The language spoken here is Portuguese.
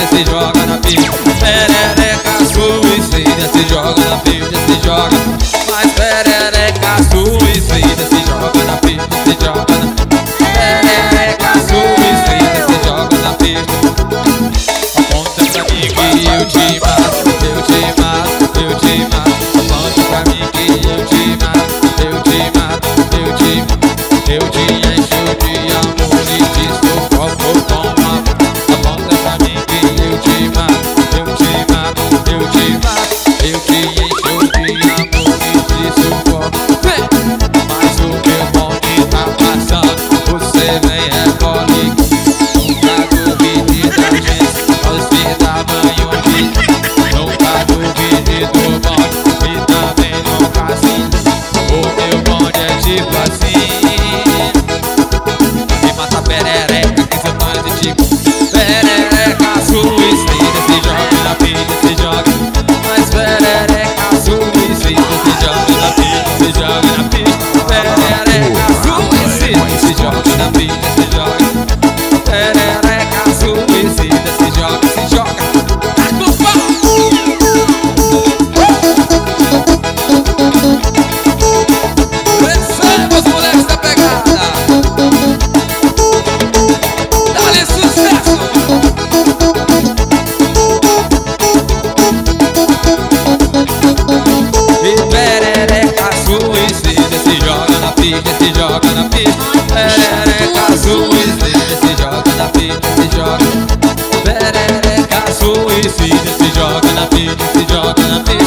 se joga na pista. Perereca suicida, se joga na pista, se joga. Mas perereca suicida, se joga na pista, se joga na. Perereca suicida, se joga na pista. Aponta pra mim que eu te mato, eu te mato, eu te mato. Aponta pra mim que eu te mato, eu te mato, eu te mato. Eu te encho de amor e te sufoco com amor. Aponta pra mim que eu te mato, eu te mato, eu te mato. Eu te encho de amor e te sufoco. Mas o meu bonde tá passando, você vem recolhe. Nunca duvide da gente, nós se dá banho aqui. Nunca duvide do bonde e também nunca assim. O meu bonde é tipo assim. Perereca, que seu nome de tipo. Perereca suicida, se joga na pilha, se joga. Mas perereca suicida, se joga na pilha, se joga na pilha. Perereca suicida, se joga na pilha, se joga. Perereca suicida, se joga, se joga. Tá com pau! Receba os moleques da pegada. Se joga na pista, perereca suicida, se joga na pista, se joga. Perereca suicida, se joga na pista, se joga na pista.